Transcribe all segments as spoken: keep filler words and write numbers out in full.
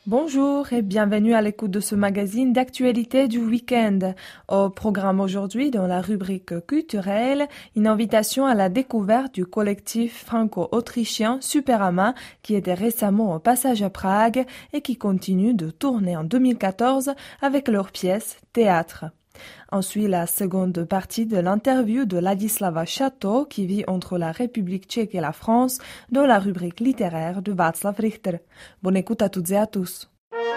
Bonjour et bienvenue à l'écoute de ce magazine d'actualité du week-end. Au programme aujourd'hui, dans la rubrique culturelle, une invitation à la découverte du collectif franco-autrichien Superama qui était récemment au passage à Prague et qui continue de tourner en deux mille quatorze avec leur pièce Théâtre. Ensuite, la seconde partie de l'interview de Ladislava Chateau qui vit entre la République tchèque et la France dans la rubrique littéraire de Václav Richter. Bonne écoute à toutes et à tous.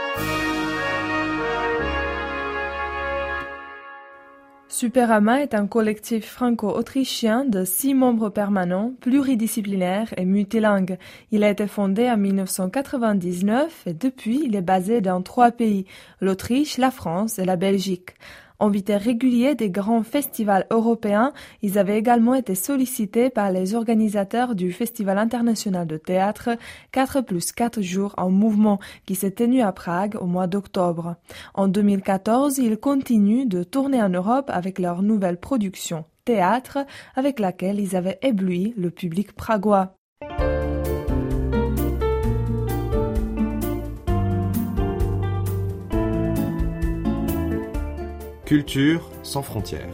Superama est un collectif franco-autrichien de six membres permanents, pluridisciplinaires et multilingues. Il a été fondé en dix-neuf cent quatre-vingt-dix-neuf et depuis, il est basé dans trois pays, l'Autriche, la France et la Belgique. Invités réguliers des grands festivals européens, ils avaient également été sollicités par les organisateurs du Festival international de théâtre quatre plus quatre jours en mouvement qui s'est tenu à Prague au mois d'octobre. En deux mille quatorze, ils continuent de tourner en Europe avec leur nouvelle production Théâtre, avec laquelle ils avaient ébloui le public pragois. Culture sans frontières.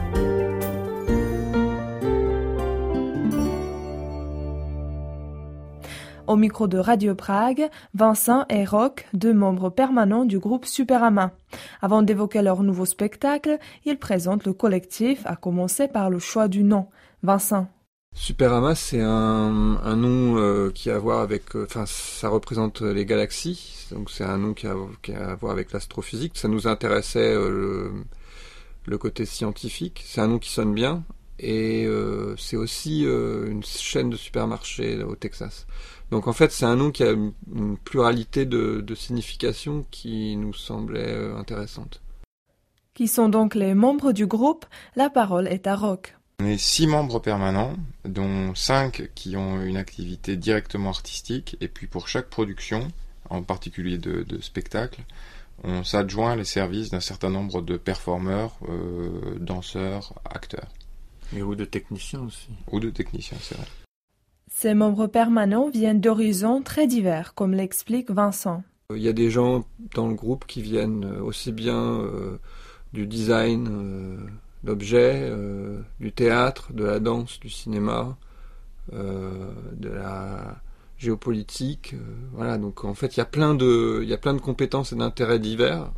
Au micro de Radio Prague, Vincent et Roch, deux membres permanents du groupe Superama. Avant d'évoquer leur nouveau spectacle, ils présentent le collectif, à commencer par le choix du nom. Vincent. Superama, c'est un, un nom euh, qui a à voir avec... Enfin, euh, ça représente les galaxies, donc c'est un nom qui a, qui a à voir avec l'astrophysique. Ça nous intéressait euh, le, le côté scientifique. C'est un nom qui sonne bien. Et euh, c'est aussi euh, une chaîne de supermarchés au Texas. Donc en fait, c'est un nom qui a une, une pluralité de, de significations qui nous semblait euh, intéressante. Qui sont donc les membres du groupe? La parole est à Roch. On est six membres permanents, dont cinq qui ont une activité directement artistique, et puis pour chaque production, en particulier de, de spectacle, on s'adjoint les services d'un certain nombre de performeurs, euh, danseurs, acteurs. Et ou de techniciens aussi. Ou de techniciens, c'est vrai. Ces membres permanents viennent d'horizons très divers, comme l'explique Vincent. Il y a des gens dans le groupe qui viennent aussi bien euh, du design... Euh, d'objets, euh, du théâtre, de la danse, du cinéma, euh, de la géopolitique, euh, voilà. Donc en fait, il y a plein de, il y a plein de compétences et d'intérêts divers,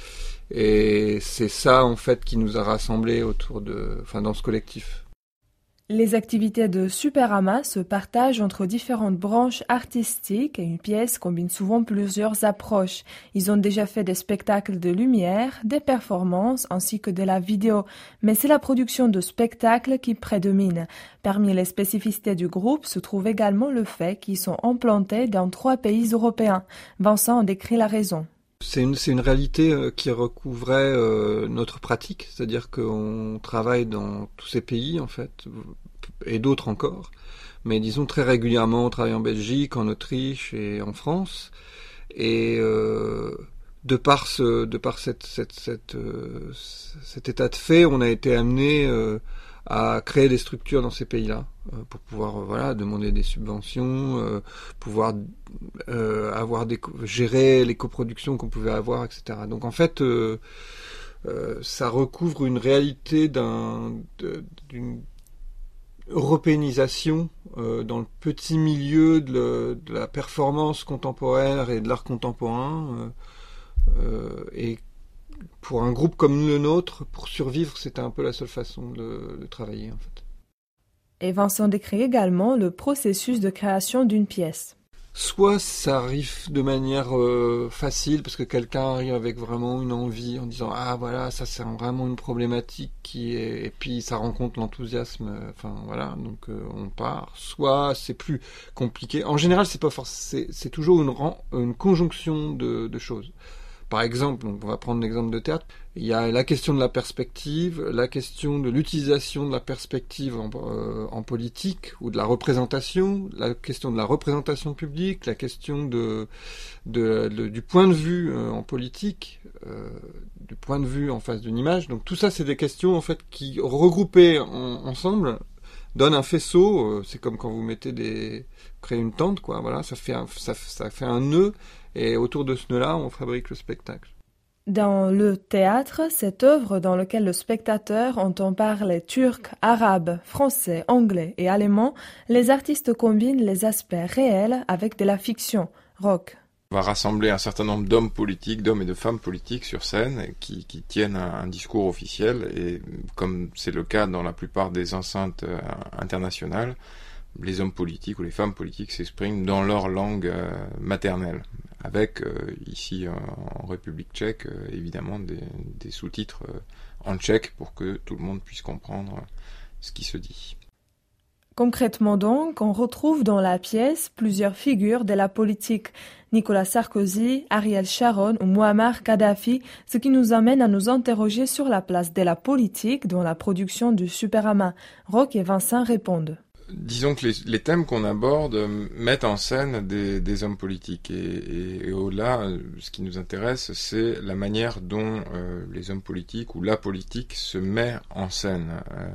et c'est ça en fait qui nous a rassemblés autour de, enfin dans ce collectif. Les activités de Superama se partagent entre différentes branches artistiques et une pièce combine souvent plusieurs approches. Ils ont déjà fait des spectacles de lumière, des performances ainsi que de la vidéo, mais c'est la production de spectacles qui prédomine. Parmi les spécificités du groupe se trouve également le fait qu'ils sont implantés dans trois pays européens. Vincent en décrit la raison. C'est une, c'est une réalité euh, qui recouvrait euh, notre pratique, c'est-à-dire qu'on travaille dans tous ces pays en fait, et d'autres encore, mais disons très régulièrement on travaille en Belgique, en Autriche et en France, et euh, de par ce, de par cette, cette, cette, euh, cet état de fait, on a été amené euh, à créer des structures dans ces pays-là euh, pour pouvoir euh, voilà demander des subventions, euh, pouvoir euh, avoir des gérer les coproductions qu'on pouvait avoir, et cetera. Donc en fait, euh, euh, ça recouvre une réalité d'un de, d'une européanisation euh, dans le petit milieu de, le, de la performance contemporaine et de l'art contemporain, euh, euh, et pour un groupe comme le nôtre, pour survivre, c'était un peu la seule façon de, de travailler, en fait. Et Vincent décrit également le processus de création d'une pièce. Soit ça arrive de manière euh, facile, parce que quelqu'un arrive avec vraiment une envie, en disant « Ah, voilà, ça c'est vraiment une problématique qui est... » Et puis ça rencontre l'enthousiasme, euh, enfin voilà, donc euh, on part. Soit c'est plus compliqué. En général, c'est pas forcément... C'est, c'est toujours une, une conjonction de, de choses. Par exemple, donc on va prendre l'exemple de théâtre, il y a la question de la perspective, la question de l'utilisation de la perspective en, euh, en politique ou de la représentation, la question de la représentation publique, la question de, de, de du point de vue euh, en politique, euh, du point de vue en face d'une image. Donc tout ça, c'est des questions en fait qui regroupées en, ensemble donnent un faisceau. Euh, c'est comme quand vous mettez des créez une tente, quoi. Voilà, ça fait un, ça, ça fait un nœud. Et autour de ce nœud-là, on fabrique le spectacle. Dans le théâtre, cette œuvre dans laquelle le spectateur entend parler turc, arabe, français, anglais et allemand, les artistes combinent les aspects réels avec de la fiction, rock. On va rassembler un certain nombre d'hommes politiques, d'hommes et de femmes politiques sur scène qui, qui tiennent un, un discours officiel et comme c'est le cas dans la plupart des enceintes euh, internationales, les hommes politiques ou les femmes politiques s'expriment dans leur langue euh, maternelle, avec euh, ici euh, en République tchèque euh, évidemment des, des sous-titres euh, en tchèque pour que tout le monde puisse comprendre euh, ce qui se dit. Concrètement donc, on retrouve dans la pièce plusieurs figures de la politique, Nicolas Sarkozy, Ariel Sharon ou Muammar Kadhafi, ce qui nous amène à nous interroger sur la place de la politique dans la production du Superama. Roch et Vincent répondent. Disons que les, les thèmes qu'on aborde mettent en scène des, des hommes politiques et, et, et au-delà, ce qui nous intéresse, c'est la manière dont euh, les hommes politiques ou la politique se met en scène euh,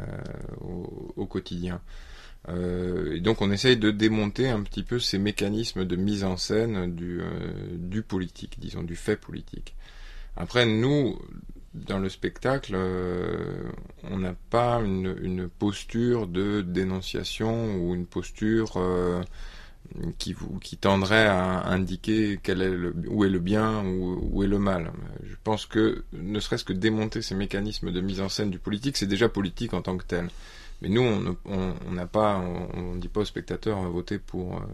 au, au quotidien. Euh, et donc on essaye de démonter un petit peu ces mécanismes de mise en scène du, euh, du politique, disons du fait politique. Après nous, dans le spectacle, euh, on n'a pas une, une posture de dénonciation ou une posture euh, qui, vous, qui tendrait à indiquer quel est le, où est le bien ou où est le mal. Je pense que ne serait-ce que démonter ces mécanismes de mise en scène du politique, c'est déjà politique en tant que tel. Mais nous, on n'a pas, on ne dit pas aux spectateurs on va voter pour euh,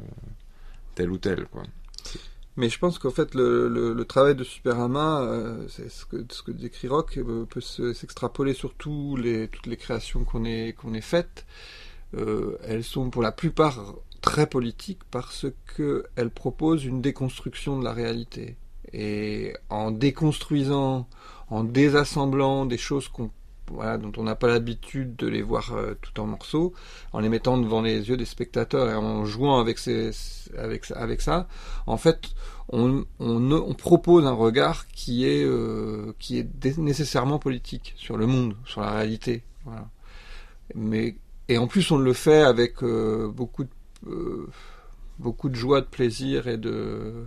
tel ou tel, quoi. Mais je pense qu'en fait, le, le, le travail de Superama, euh, c'est ce que, ce que décrit Roch, euh, peut se, s'extrapoler sur tous les, toutes les créations qu'on ait, qu'on ait faites. Euh, elles sont pour la plupart très politiques parce qu'elles proposent une déconstruction de la réalité. Et en déconstruisant, en désassemblant des choses qu'on Voilà, dont on n'a pas l'habitude de les voir euh, tout en morceaux, en les mettant devant les yeux des spectateurs et en jouant avec, ces, avec, avec ça, en fait, on, on, on propose un regard qui est, euh, qui est dé- nécessairement politique sur le monde, sur la réalité. Voilà. Mais, et en plus, on le fait avec euh, beaucoup, de, euh, beaucoup de joie, de plaisir et de...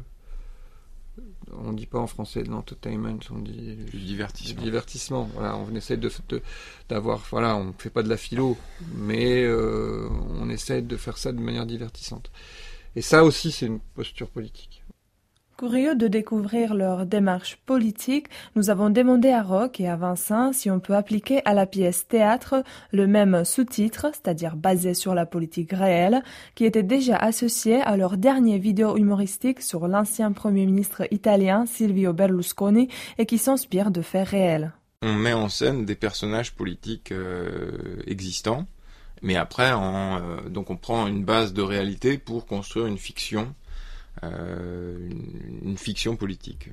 On dit pas en français de l'entertainment, on dit du divertissement. Du divertissement. Voilà, on essaie de, de d'avoir, voilà, on fait pas de la philo, mais euh, on essaie de faire ça de manière divertissante. Et ça aussi, c'est une posture politique. Curieux de découvrir leur démarche politique, nous avons demandé à Roch et à Vincent si on peut appliquer à la pièce théâtre le même sous-titre, c'est-à-dire basé sur la politique réelle, qui était déjà associé à leur dernière vidéo humoristique sur l'ancien Premier ministre italien Silvio Berlusconi et qui s'inspire de faits réels. On met en scène des personnages politiques euh, existants, mais après, on, euh, donc on prend une base de réalité pour construire une fiction. Euh, une, une fiction politique.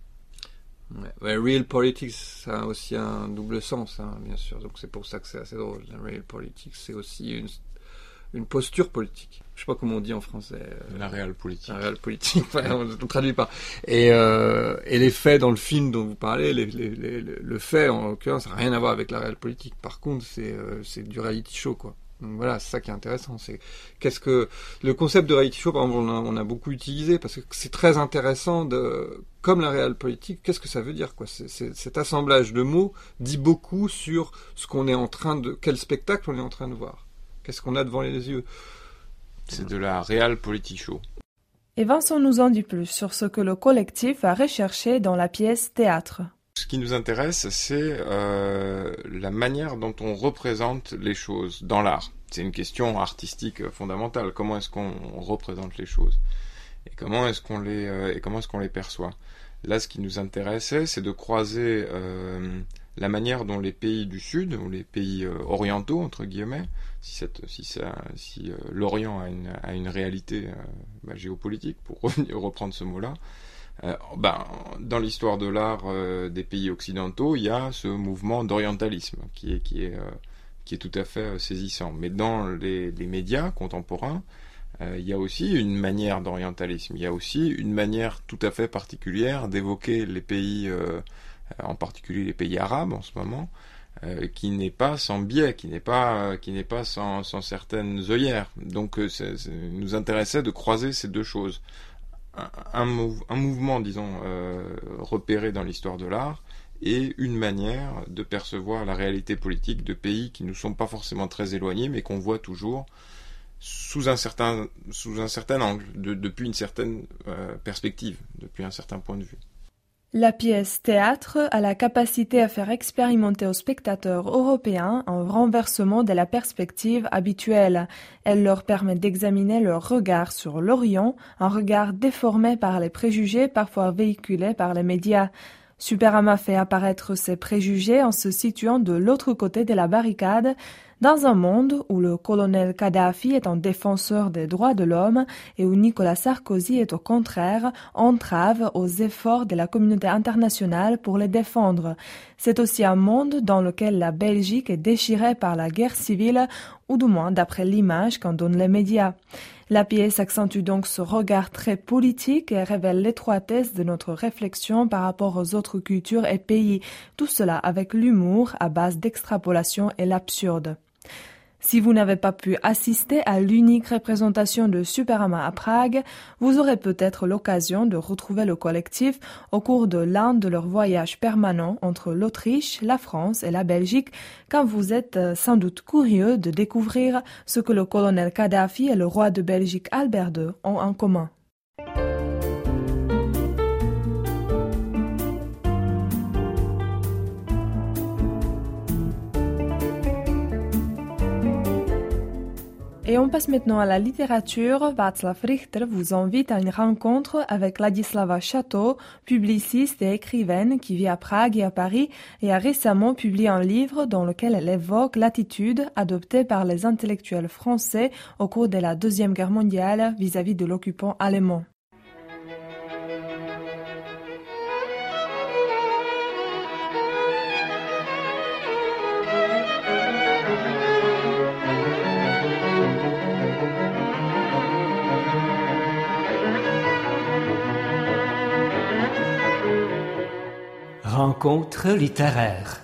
Ouais, ouais, real politics, ça a aussi un double sens, hein, bien sûr. Donc c'est pour ça que c'est assez drôle. La real politics, c'est aussi une, une posture politique. Je sais pas comment on dit en français. Euh, la réelle politique. La réelle politique, enfin, on ne traduit pas. Et, euh, et les faits dans le film dont vous parlez, les, les, les, le fait en l'occurrence, ça n'a rien à voir avec la réelle politique. Par contre, c'est, euh, c'est du reality show, quoi. Donc voilà, c'est ça qui est intéressant. C'est qu'est-ce que le concept de reality show, par exemple, on a, on a beaucoup utilisé parce que c'est très intéressant de, comme la réelle politique. Qu'est-ce que ça veut dire, quoi? C'est, c'est, cet assemblage de mots dit beaucoup sur ce qu'on est en train de, quel spectacle on est en train de voir. Qu'est-ce qu'on a devant les yeux? C'est de la réelle politique show. Et Vincent nous en dit plus sur ce que le collectif a recherché dans la pièce théâtre. Ce qui nous intéresse, c'est euh, la manière dont on représente les choses dans l'art. C'est une question artistique fondamentale. Comment est-ce qu'on représente les choses et comment est-ce qu'on les euh, et comment est-ce qu'on les perçoit. Là, ce qui nous intéressait, c'est de croiser euh, la manière dont les pays du Sud ou les pays euh, orientaux entre guillemets, si cette, si ça, si euh, l'Orient a une a une réalité euh, bah, géopolitique, pour revenir, reprendre ce mot-là. Euh, ben, dans l'histoire de l'art euh, des pays occidentaux, il y a ce mouvement d'orientalisme qui est, qui est, euh, qui est tout à fait euh, saisissant. Mais dans les, les médias contemporains, euh, il y a aussi une manière d'orientalisme. Il y a aussi une manière tout à fait particulière d'évoquer les pays, euh, en particulier les pays arabes en ce moment, euh, qui n'est pas sans biais, qui n'est pas, qui n'est pas sans, sans certaines œillères. Donc, euh, c'est, c'est, nous intéressait de croiser ces deux choses. un, un, mou- un mouvement, disons, euh, repéré dans l'histoire de l'art, et une manière de percevoir la réalité politique de pays qui ne sont pas forcément très éloignés, mais qu'on voit toujours sous un certain, sous un certain angle, de, depuis une certaine euh, perspective, depuis un certain point de vue. La pièce théâtre a la capacité à faire expérimenter aux spectateurs européens un renversement de la perspective habituelle. Elle leur permet d'examiner leur regard sur l'Orient, un regard déformé par les préjugés parfois véhiculés par les médias. Superama fait apparaître ces préjugés en se situant de l'autre côté de la barricade, dans un monde où le colonel Kadhafi est un défenseur des droits de l'homme et où Nicolas Sarkozy est au contraire entrave aux efforts de la communauté internationale pour les défendre. C'est aussi un monde dans lequel la Belgique est déchirée par la guerre civile, ou du moins d'après l'image qu'en donnent les médias. La pièce accentue donc ce regard très politique et révèle l'étroitesse de notre réflexion par rapport aux autres cultures et pays, tout cela avec l'humour à base d'extrapolation et l'absurde. Si vous n'avez pas pu assister à l'unique représentation de Superama à Prague, vous aurez peut-être l'occasion de retrouver le collectif au cours de l'un de leurs voyages permanents entre l'Autriche, la France et la Belgique, quand vous êtes sans doute curieux de découvrir ce que le colonel Kadhafi et le roi de Belgique Albert deux ont en commun. Et on passe maintenant à la littérature. Václav Richter vous invite à une rencontre avec Ladislava Chateau, publiciste et écrivaine qui vit à Prague et à Paris et a récemment publié un livre dans lequel elle évoque l'attitude adoptée par les intellectuels français au cours de la Deuxième Guerre mondiale vis-à-vis de l'occupant allemand. Rencontre littéraire.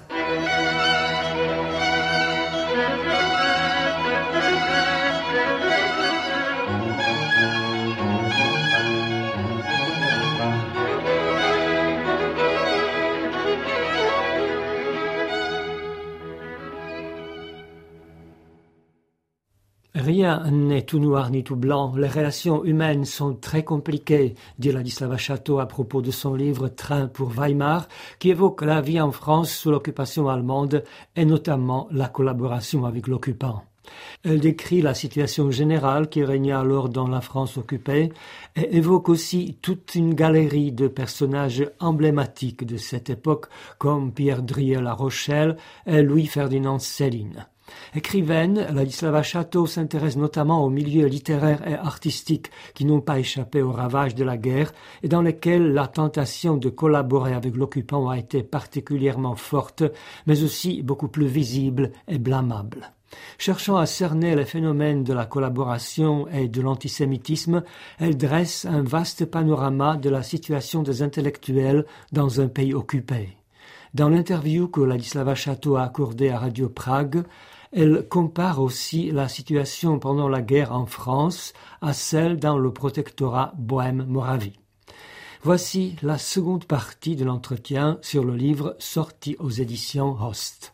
Rien n'est tout noir ni tout blanc. Les relations humaines sont très compliquées, dit Ladislava Chateau à propos de son livre Train pour Weimar, qui évoque la vie en France sous l'occupation allemande et notamment la collaboration avec l'occupant. Elle décrit la situation générale qui régnait alors dans la France occupée et évoque aussi toute une galerie de personnages emblématiques de cette époque comme Pierre Drieux-La Rochelle et Louis-Ferdinand Céline. Écrivaine, Ladislava Chateau s'intéresse notamment aux milieux littéraires et artistiques qui n'ont pas échappé aux ravages de la guerre et dans lesquels la tentation de collaborer avec l'occupant a été particulièrement forte, mais aussi beaucoup plus visible et blâmable. Cherchant à cerner les phénomènes de la collaboration et de l'antisémitisme, elle dresse un vaste panorama de la situation des intellectuels dans un pays occupé. Dans l'interview que Ladislava Chateau a accordée à Radio Prague, elle compare aussi la situation pendant la guerre en France à celle dans le protectorat Bohême-Moravie. Voici la seconde partie de l'entretien sur le livre sorti aux éditions Host.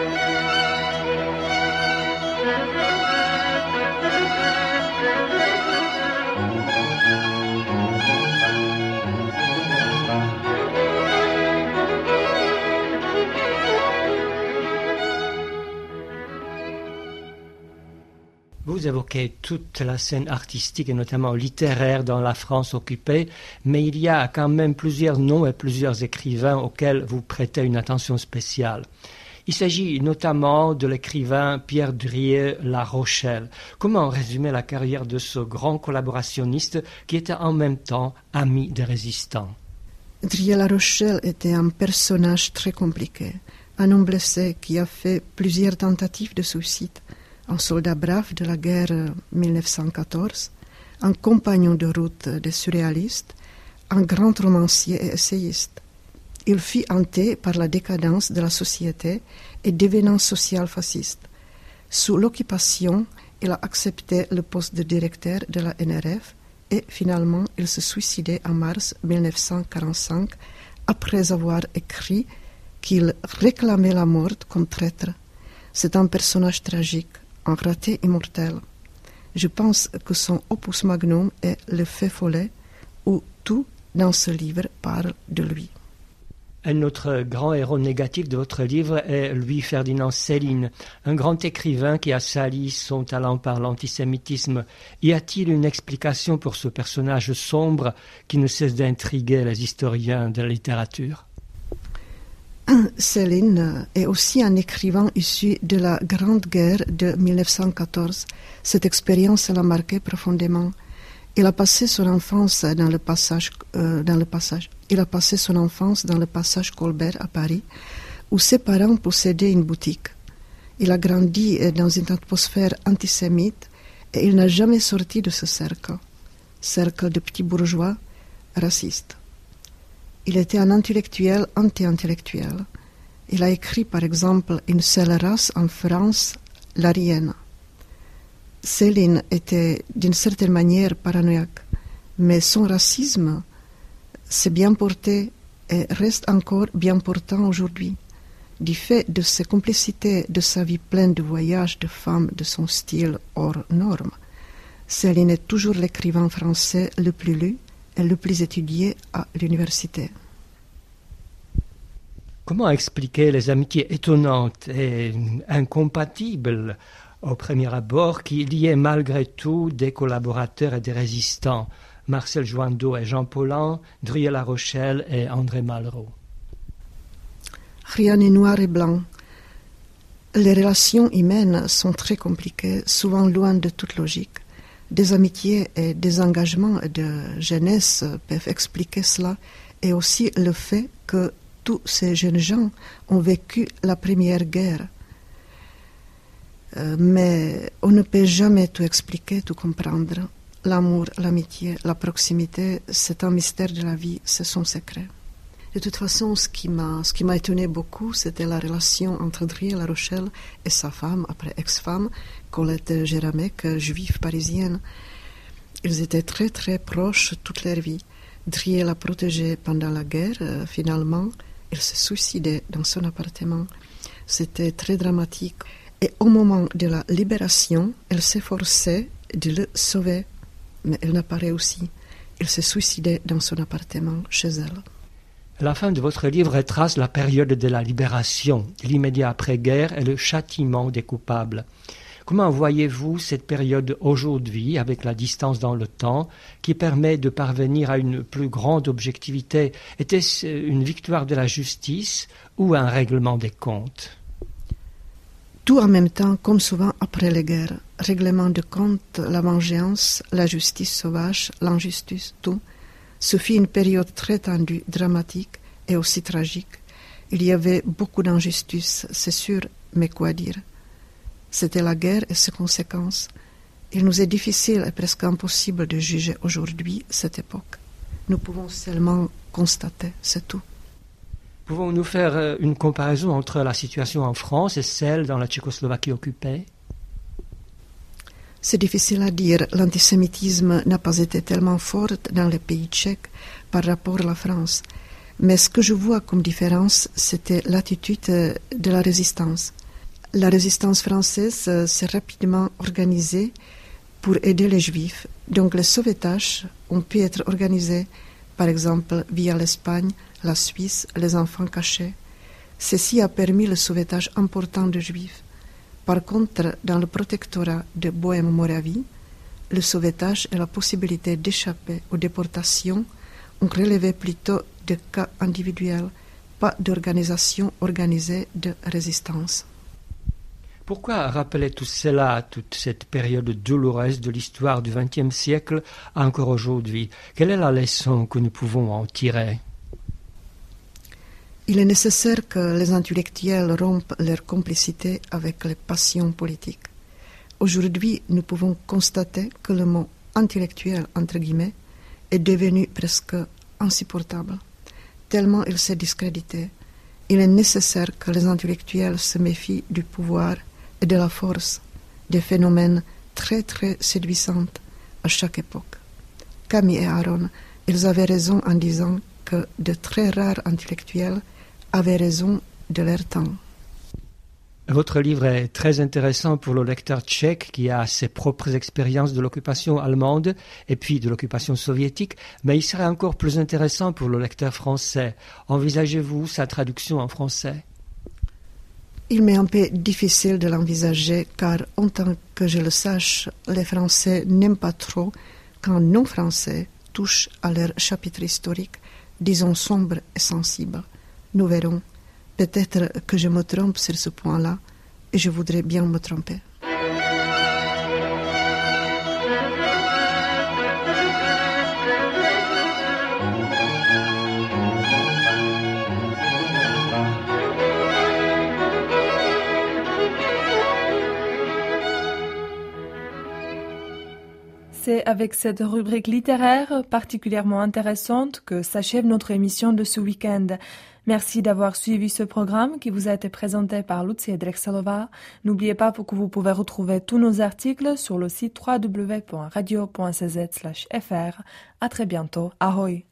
Vous évoquez toute la scène artistique et notamment littéraire dans la France occupée, mais il y a quand même plusieurs noms et plusieurs écrivains auxquels vous prêtez une attention spéciale. Il s'agit notamment de l'écrivain Pierre Drieux-La Rochelle. Comment résumer la carrière de ce grand collaborationniste qui était en même temps ami des résistants? Drieux-La Rochelle était un personnage très compliqué, un homme blessé qui a fait plusieurs tentatives de suicide. Un soldat brave de la guerre mille neuf cent quatorze, un compagnon de route des surréalistes, un grand romancier et essayiste. Il fut hanté par la décadence de la société et devenant social-fasciste. Sous l'occupation, il a accepté le poste de directeur de la N R F et finalement il se suicidait en mars mille neuf cent quarante-cinq après avoir écrit qu'il réclamait la mort comme traître. C'est un personnage tragique, un raté immortel. Je pense que son opus magnum est Le Fait Follet, où tout dans ce livre parle de lui. Un autre grand héros négatif de votre livre est Louis-Ferdinand Céline, un grand écrivain qui a sali son talent par l'antisémitisme. Y a-t-il une explication pour ce personnage sombre qui ne cesse d'intriguer les historiens de la littérature ? Céline est aussi un écrivain issu de la Grande Guerre de mille neuf cent quatorze. Cette expérience l'a marqué profondément. Il a passé son enfance dans le passage, euh, dans le passage. Il a passé son enfance dans le passage Colbert à Paris, où ses parents possédaient une boutique. Il a grandi dans une atmosphère antisémite et il n'a jamais sorti de ce cercle, cercle de petits bourgeois racistes. Il était un intellectuel anti-intellectuel. Il a écrit par exemple Une seule race en France, l'Arienne. Céline était d'une certaine manière paranoïaque, mais son racisme s'est bien porté et reste encore bien portant aujourd'hui. Du fait de ses complicités, de sa vie pleine de voyages, de femmes, de son style hors norme, Céline est toujours l'écrivain français le plus lu et le plus étudié à l'université. Comment expliquer les amitiés étonnantes et incompatibles au premier abord qui liaient malgré tout des collaborateurs et des résistants, Marcel Joindeau et Jean Paulhan, Drouet-La Rochelle et André Malraux? Rien n'est noir et blanc. Les relations humaines sont très compliquées, souvent loin de toute logique. Des amitiés et des engagements de jeunesse peuvent expliquer cela, et aussi le fait que tous ces jeunes gens ont vécu la première guerre. Euh, mais on ne peut jamais tout expliquer, tout comprendre. L'amour, l'amitié, la proximité, c'est un mystère de la vie, c'est son secret. De toute façon, ce qui m'a, ce qui m'a étonné beaucoup, c'était la relation entre Drouet-La Rochelle et sa femme, après ex-femme, Colette Géramec, juive parisienne. Ils étaient très très proches toute leur vie. Drouet l'a protégée pendant la guerre. Euh, finalement, il se suicidait dans son appartement. C'était très dramatique. Et au moment de la libération, elle s'efforçait de le sauver. Mais elle n'a pas réussi. Il se suicidait dans son appartement chez elle. La fin de votre livre retrace la période de la libération, l'immédiat après-guerre et le châtiment des coupables. Comment voyez-vous cette période aujourd'hui, avec la distance dans le temps, qui permet de parvenir à une plus grande objectivité? Était-ce une victoire de la justice ou un règlement des comptes? Tout en même temps, comme souvent après les guerres. Règlement de compte, la vengeance, la justice sauvage, l'injustice, tout. Ce fut une période très tendue, dramatique et aussi tragique. Il y avait beaucoup d'injustice, c'est sûr, mais quoi dire? C'était la guerre et ses conséquences. Il nous est difficile et presque impossible de juger aujourd'hui cette époque. Nous pouvons seulement constater, c'est tout. Pouvons-nous faire une comparaison entre la situation en France et celle dans la Tchécoslovaquie occupée? C'est difficile à dire. L'antisémitisme n'a pas été tellement fort dans les pays tchèques par rapport à la France. Mais ce que je vois comme différence, c'était l'attitude de la résistance. La résistance française s'est rapidement organisée pour aider les Juifs. Donc les sauvetages ont pu être organisés, par exemple via l'Espagne, la Suisse, les enfants cachés. Ceci a permis le sauvetage important de Juifs. Par contre, dans le protectorat de Bohême-Moravie, le sauvetage et la possibilité d'échapper aux déportations ont relevé plutôt de cas individuels, pas d'organisation organisée de résistance. Pourquoi rappeler tout cela, toute cette période douloureuse de l'histoire du vingtième siècle encore aujourd'hui? Quelle est la leçon que nous pouvons en tirer? Il est nécessaire que les intellectuels rompent leur complicité avec les passions politiques. Aujourd'hui, nous pouvons constater que le mot intellectuel, entre guillemets, est devenu presque insupportable, tellement il s'est discrédité. Il est nécessaire que les intellectuels se méfient du pouvoir et de la force, des phénomènes très très séduisants à chaque époque. Camille et Aaron, ils avaient raison en disant que de très rares intellectuels avaient raison de leur temps. Votre livre est très intéressant pour le lecteur tchèque qui a ses propres expériences de l'occupation allemande et puis de l'occupation soviétique, mais il serait encore plus intéressant pour le lecteur français. Envisagez-vous sa traduction en français ? Il m'est un peu difficile de l'envisager car, en tant que je le sache, les Français n'aiment pas trop quand non-Français touchent à leur chapitre historique, disons sombre et sensible. Nous verrons. Peut-être que je me trompe sur ce point-là, et je voudrais bien me tromper. C'est avec cette rubrique littéraire particulièrement intéressante que s'achève notre émission de ce week-end. Merci d'avoir suivi ce programme qui vous a été présenté par Lucia Drexelova. N'oubliez pas que vous pouvez retrouver tous nos articles sur le site w w w point radio point c z slash f r. À très bientôt. Ahoj!